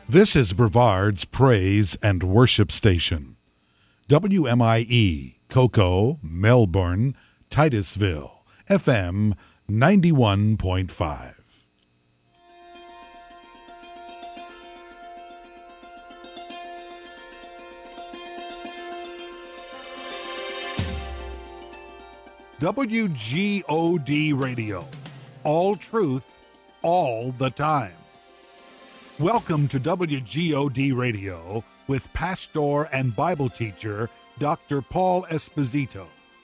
This is Brevard's Praise and Worship Station. WMIE, Cocoa, Melbourne, Titusville, FM 91.5. WGOD Radio. All truth, all the time. Welcome to WGOD Radio with pastor and Bible teacher Dr. Paul Esposito.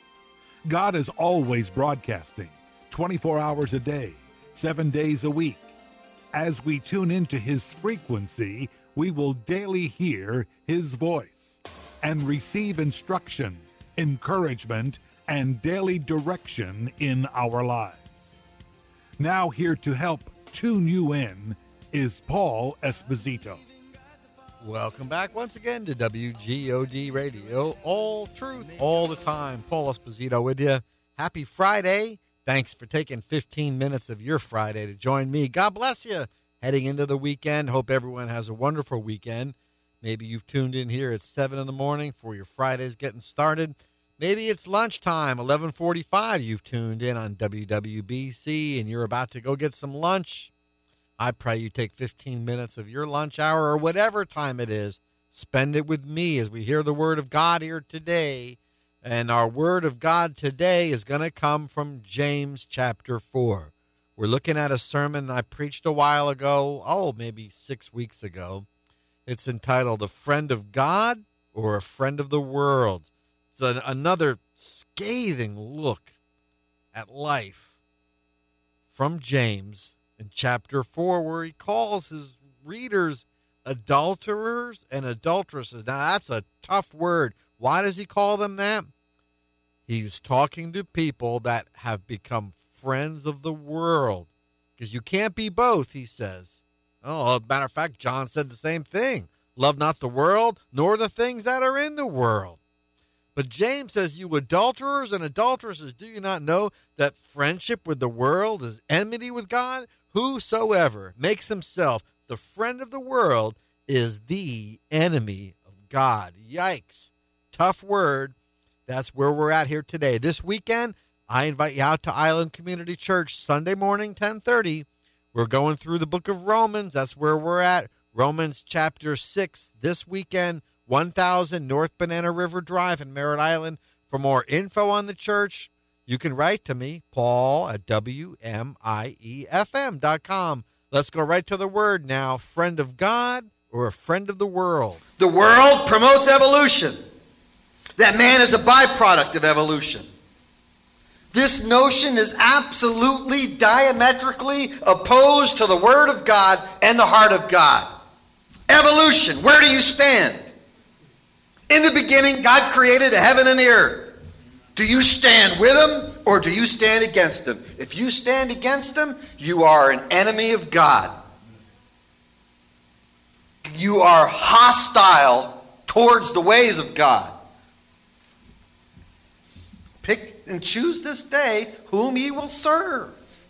God is always broadcasting 24 hours a day, 7 days a week. As we tune into his frequency, we will daily hear his voice and receive instruction, encouragement, and daily direction in our lives. Now here to help tune you in is Paul Esposito. Welcome back once again to WGOD Radio. All truth, all the time. Paul Esposito with you. Happy Friday. Thanks for taking 15 minutes of your Friday to join me. God bless you. Heading into the weekend. Hope everyone has a wonderful weekend. Maybe you've tuned in here at 7 in the morning for your Fridays getting started. Maybe it's lunchtime, 11:45. You've tuned in on WWBC and you're about to go get some lunch. I pray you take 15 minutes of your lunch hour or whatever time it is. Spend it with me as we hear the Word of God here today. And our Word of God today is going to come from James chapter 4. We're looking at a sermon I preached a while ago, maybe 6 weeks ago. It's entitled, A Friend of God or a Friend of the World. It's another scathing look at life from James in chapter 4, where he calls his readers adulterers and adulteresses. Now, that's a tough word. Why does he call them that? He's talking to people that have become friends of the world. Because you can't be both, he says. Oh, as a matter of fact, John said the same thing. Love not the world, nor the things that are in the world. But James says, you adulterers and adulteresses, do you not know that friendship with the world is enmity with God? Whosoever makes himself the friend of the world is the enemy of God. Yikes. Tough word. That's where we're at here today. This weekend, I invite you out to Island Community Church, Sunday morning, 10:30. We're going through the book of Romans. That's where we're at. Romans chapter 6 this weekend, 1000 North Banana River Drive in Merritt Island. For more info on the church, you can write to me, Paul at WMIEFM.com. Let's go right to the word now. Friend of God or a friend of the world? The world promotes evolution. That man is a byproduct of evolution. This notion is absolutely diametrically opposed to the Word of God and the heart of God. Evolution, where do you stand? In the beginning, God created the heaven and the earth. Do you stand with him or do you stand against him? If you stand against him, you are an enemy of God. You are hostile towards the ways of God. Pick and choose this day whom ye will serve.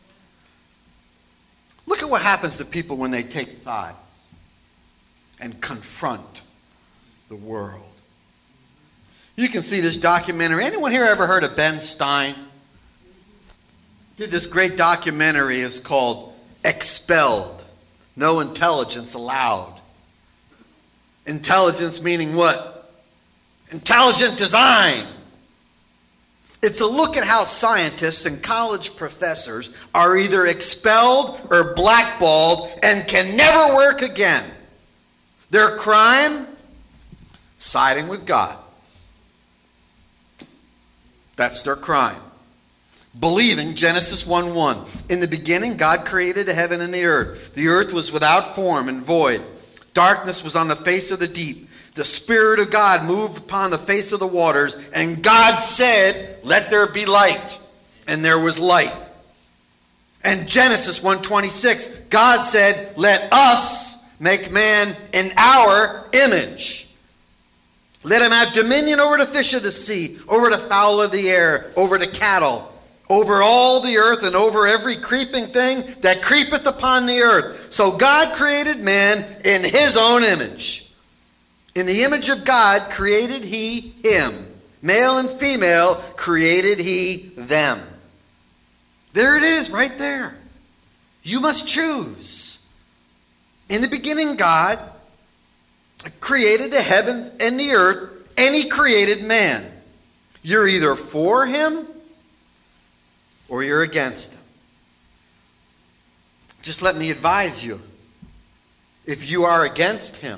Look at what happens to people when they take sides and confront the world. You can see this documentary. Anyone here ever heard of Ben Stein? Did this great documentary. It's called Expelled. No Intelligence Allowed. Intelligence meaning what? Intelligent design. It's a look at how scientists and college professors are either expelled or blackballed and can never work again. Their crime? Siding with God. That's their crime. Believing Genesis 1:1. In the beginning, God created the heaven and the earth. The earth was without form and void. Darkness was on the face of the deep. The Spirit of God moved upon the face of the waters. And God said, let there be light. And there was light. And Genesis 1:26, God said, let us make man in our image. Let him have dominion over the fish of the sea, over the fowl of the air, over the cattle, over all the earth and over every creeping thing that creepeth upon the earth. So God created man in his own image. In the image of God created he him. Male and female created he them. There it is, right there. You must choose. In the beginning, God created the heavens and the earth, and he created man. You're either for him or you're against him. Just let me advise you. If you are against him,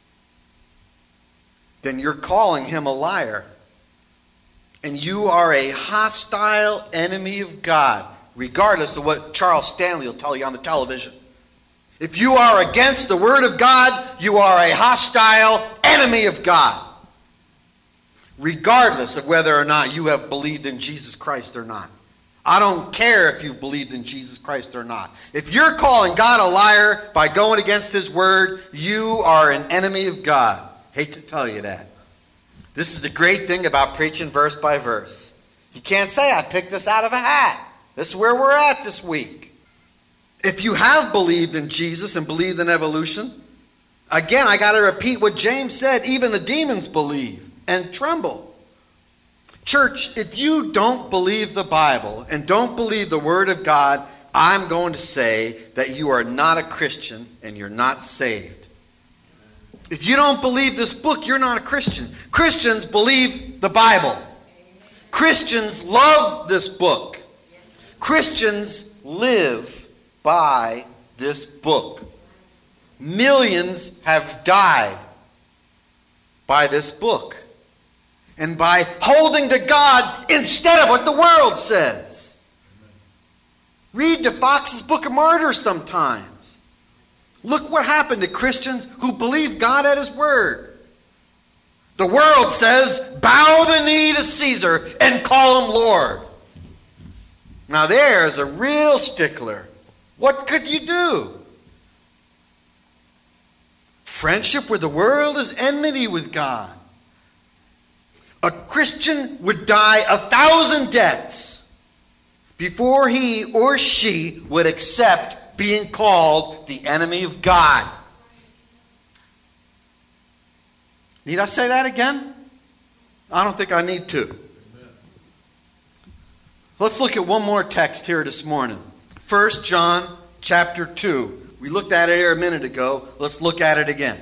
then you're calling him a liar. And you are a hostile enemy of God, regardless of what Charles Stanley will tell you on the television. If you are against the Word of God, you are a hostile enemy of God, regardless of whether or not you have believed in Jesus Christ or not. I don't care if you've believed in Jesus Christ or not. If you're calling God a liar by going against his word, you are an enemy of God. Hate to tell you that. This is the great thing about preaching verse by verse. You can't say, I picked this out of a hat. This is where we're at this week. If you have believed in Jesus and believed in evolution, again, I got to repeat what James said. Even the demons believe and tremble. Church, if you don't believe the Bible and don't believe the Word of God, I'm going to say that you are not a Christian and you're not saved. If you don't believe this book, you're not a Christian. Christians believe the Bible. Christians love this book. Christians live by this book. Millions have died by this book. And by holding to God instead of what the world says. Read the Fox's Book of Martyrs sometimes. Look what happened to Christians who believe God at his word. The world says, bow the knee to Caesar and call him Lord. Now there's a real stickler. What could you do? Friendship with the world is enmity with God. A Christian would die 1,000 deaths before he or she would accept being called the enemy of God. Need I say that again? I don't think I need to. Amen. Let's look at one more text here this morning. 1 John chapter 2. We looked at it here a minute ago. Let's look at it again.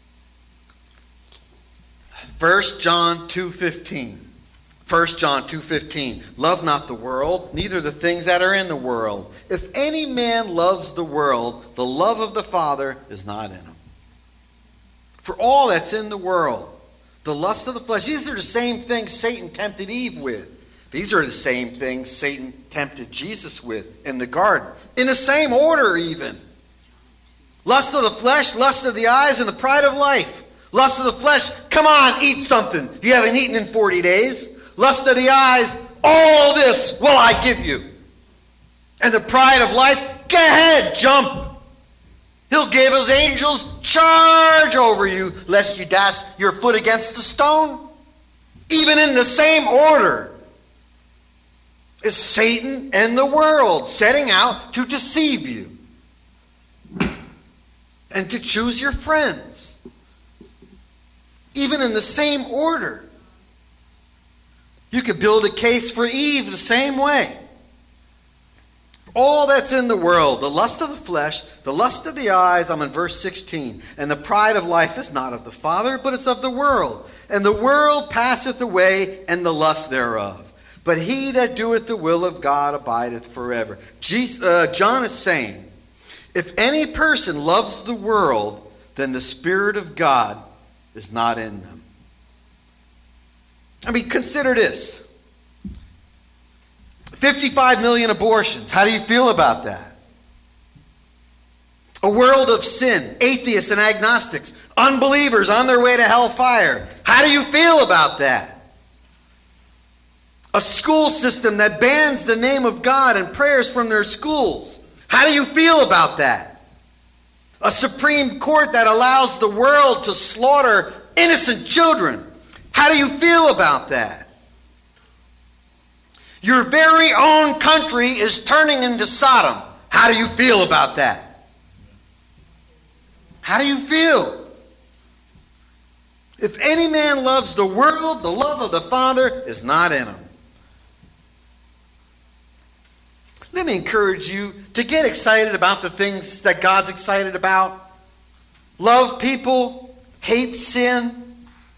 1 John 2:15. 1 John 2:15. Love not the world, neither the things that are in the world. If any man loves the world, the love of the Father is not in him. For all that's in the world, the lust of the flesh, these are the same things Satan tempted Eve with. These are the same things Satan tempted Jesus with in the garden. In the same order even. Lust of the flesh, lust of the eyes, and the pride of life. Lust of the flesh, come on, eat something. You haven't eaten in 40 days. Lust of the eyes, all this will I give you. And the pride of life, go ahead, jump. He'll give his angels charge over you, lest you dash your foot against a stone. Even in the same order is Satan and the world setting out to deceive you and to choose your friends. Even in the same order. You could build a case for Eve the same way. All that's in the world, the lust of the flesh, the lust of the eyes, I'm in verse 16. And the pride of life is not of the Father, but it's of the world. And the world passeth away, and the lust thereof. But he that doeth the will of God abideth forever. John is saying, if any person loves the world, then the Spirit of God is not in them. I mean, consider this. 55 million abortions. How do you feel about that? A world of sin, atheists and agnostics, unbelievers on their way to hellfire. How do you feel about that? A school system that bans the name of God and prayers from their schools. How do you feel about that? A Supreme Court that allows the world to slaughter innocent children. How do you feel about that? Your very own country is turning into Sodom. How do you feel about that? How do you feel? If any man loves the world, the love of the Father is not in him. Let me encourage you to get excited about the things that God's excited about. Love people, hate sin.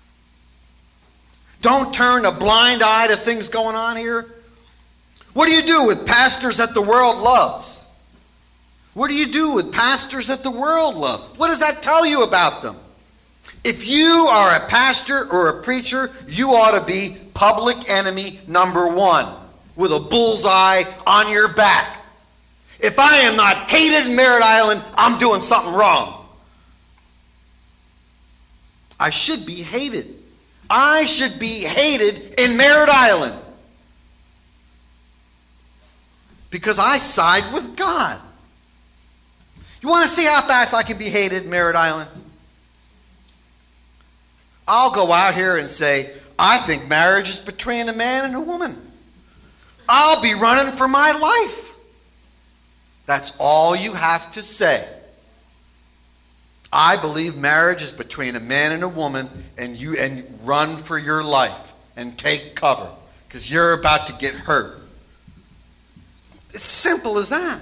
Don't turn a blind eye to things going on here. What do you do with pastors that the world loves? What do you do with pastors that the world loves? What does that tell you about them? If you are a pastor or a preacher, you ought to be public enemy number one with a bullseye on your back. If I am not hated in Merritt Island, I'm doing something wrong. I should be hated. I should be hated in Merritt Island because I side with God. You want to see how fast I can be hated in Merritt Island? I'll go out here and say, I think marriage is between a man and a woman. I'll be running for my life. That's all you have to say. I believe marriage is between a man and a woman, and run for your life and take cover because you're about to get hurt. It's simple as that.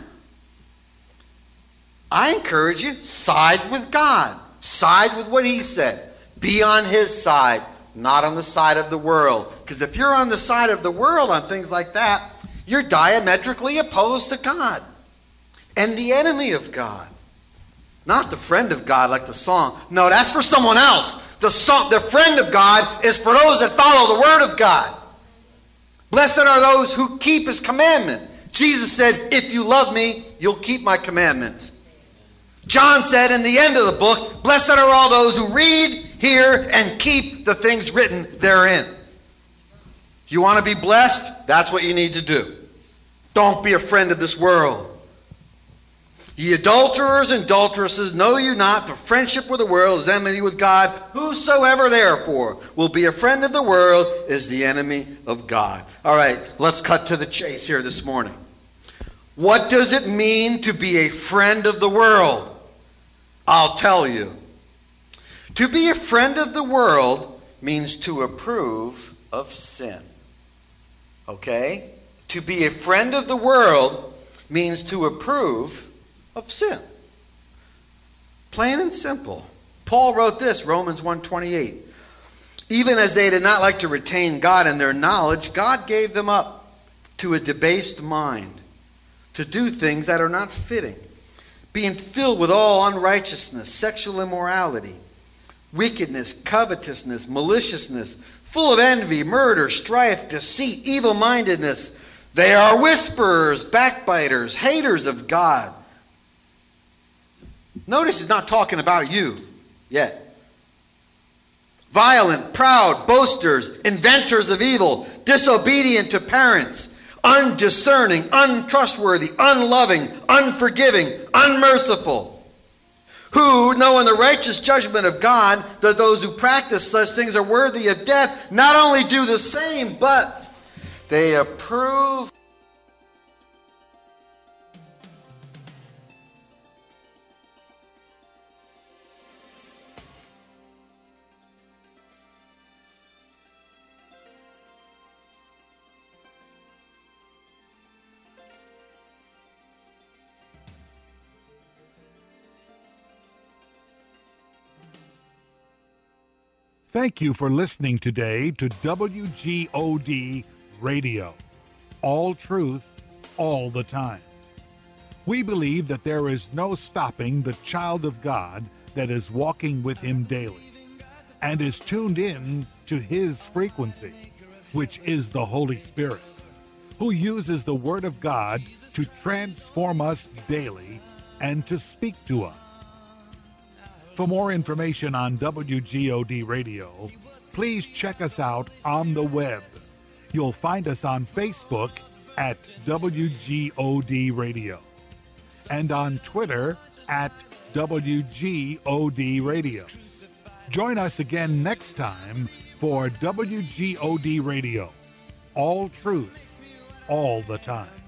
I encourage you, side with God. Side with what He said. Be on His side, not on the side of the world. Because if you're on the side of the world on things like that, you're diametrically opposed to God and the enemy of God. Not the friend of God like the song. No, that's for someone else. The friend of God is for those that follow the Word of God. Blessed are those who keep His commandments. Jesus said, if you love me, you'll keep my commandments. John said in the end of the book, blessed are all those who read, hear, and keep the things written therein. You want to be blessed? That's what you need to do. Don't be a friend of this world. Ye adulterers and adulteresses, know you not the friendship with the world is enmity with God? Whosoever therefore will be a friend of the world is the enemy of God. All right, let's cut to the chase here this morning. What does it mean to be a friend of the world? I'll tell you. To be a friend of the world means to approve of sin. Okay? To be a friend of the world means to approve of sin. Plain and simple. Paul wrote this, Romans 1:28. Even as they did not like to retain God in their knowledge, God gave them up to a debased mind, to do things that are not fitting, being filled with all unrighteousness, sexual immorality, wickedness, covetousness, maliciousness, full of envy, murder, strife, deceit, evil-mindedness. They are whisperers, backbiters, haters of God. Notice he's not talking about you yet. Violent, proud, boasters, inventors of evil, disobedient to parents, undiscerning, untrustworthy, unloving, unforgiving, unmerciful, who, knowing the righteous judgment of God, that those who practice such things are worthy of death, not only do the same, but they approve. Thank you for listening today to WGOD Radio. All truth, all the time. We believe that there is no stopping the child of God that is walking with Him daily and is tuned in to His frequency, which is the Holy Spirit, who uses the Word of God to transform us daily and to speak to us. For more information on WGOD Radio, please check us out on the web. You'll find us on Facebook at WGOD Radio and on Twitter at WGOD Radio. Join us again next time for WGOD Radio. All truth, all the time.